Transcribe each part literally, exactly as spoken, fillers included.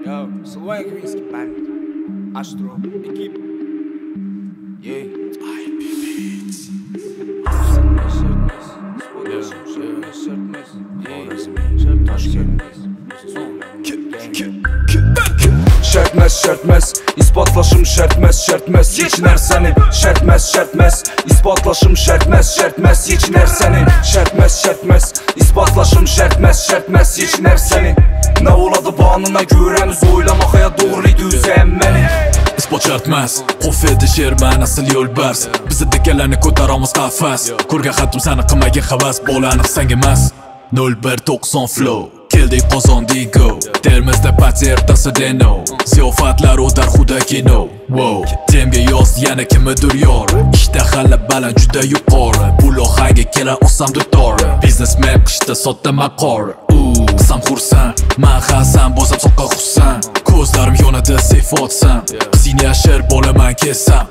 Yo, Sylvain Krinski band, Astro, ekip. Yeah. I P Beats. Sırtmez, sırtmez. Sırtmez, sırtmez. Şərtməz, şərtməz, ispatlaşım şərtməz, şərtməz, yeçinər səni. Şərtməz, şərtməz, ispatlaşım şərtməz, şərtməz, yeçinər səni. Şərtməz, şərtməz, ispatlaşım şərtməz, şərtməz, yeçinər səni. Nə oladı banına görəmiz oylamaq haya doğruydu üzəyəm məni. İspat şərtməz, qof edi şer mən asıl yol bərs. Bizi dikələni ko'taramiz qafas. Ko'rgan xatim səni qilmaga havas, bo'laniq sanga emas. nol bir to'qson flow keldik qozondik go. Termizda paterda Sedeno, ziyofatlar o'tar xudo kino. Wow, temga yoz yana kimidir yor. Ishtahala baland juda yuqori, pul ohangi kela osam dutor. Biznesmen qishda sotda maqor. Qisam xursand, man hazam bozam soqqa xursand. Ko'zlarim yonadi sifotsan, qizingni yashir bo'laman kesam.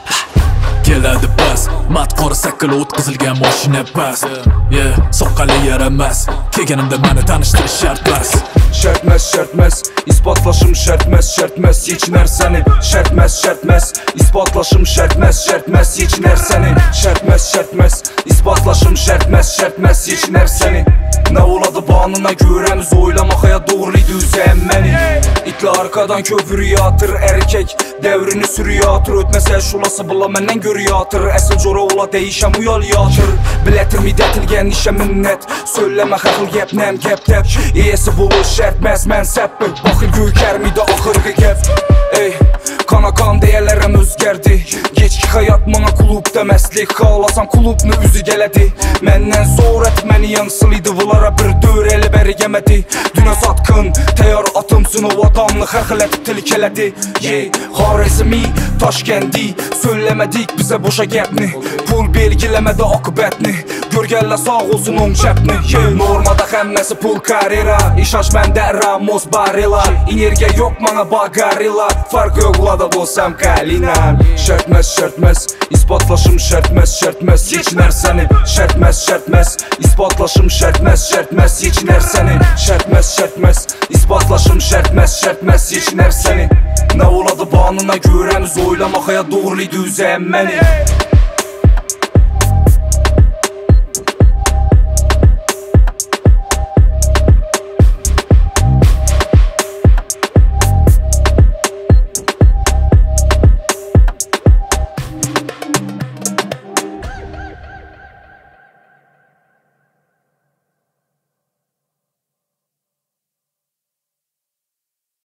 Keladi bas, mat qora sakil o'tkazilgan mashina bas. Yeah, soqqali yaramas, kelganimda meni tanishtirish shart bas. Şərtməz, şərtməz, ispatlaşım şərtməz, şərtməz, yeçinər səni. Şərtməz, şərtməz, ispatlaşım şərtməz, şərtməz, yeçinər səni. Şərtməz, şərtməz, ispatlaşım şərtməz, şərtməz, yeçinər səni. Nə oladı banına görəmiz oylamaq haya doğruydu üzəyəm məni. İtlə arkadan kövrü yatır, erkek devrini sürü yatır. Ötməsə şulası bula məndən görü yatır. Əsl cora ola deyişəm uyal yatır. Bilətir midətilgən işə minnət, söyləmə xəxil gəpnəm gəptəp. İyəsi bulur şərtməz mənsəb, baxır göykərmidə axırqı gəp. Ey, kana kan deyələrəm özgərdi. Geçki hayat mana klubda məslik, xalasam klubnu üzü gələdi. Məndən zorət məni yansılıydı, vılara bir dör elə bəri yemədi. Dünə satqın, təyar atımsın o adamlı xərxilətib tilkələdi. Yey, Xarəzmi, Taşkəndi, söyləmədik bizə boşa gəpni. Pul belgiləmədə akıbətni, görgəllə sağ olsun on çəpni. Yey, normada xəmməsi pul karera, işaş məndə Ramos barela. Energiya yox mana bagarila, farq yoxlada bolsam kalinam. Şərtməz, şərtməz, ispatlaşım şərtməz, şərtməz, yeçinər səni. Şərtməz, şərtməz, ispatlaşım şərtməz, şərtməz, yeçinər səni. Şərtməz, şərtməz, ispatlaşım şərtməz, şərtməz, yeçinər səni. Nə oladı banına görəmiz oylamaq haya doğruydu üzəyəm məni.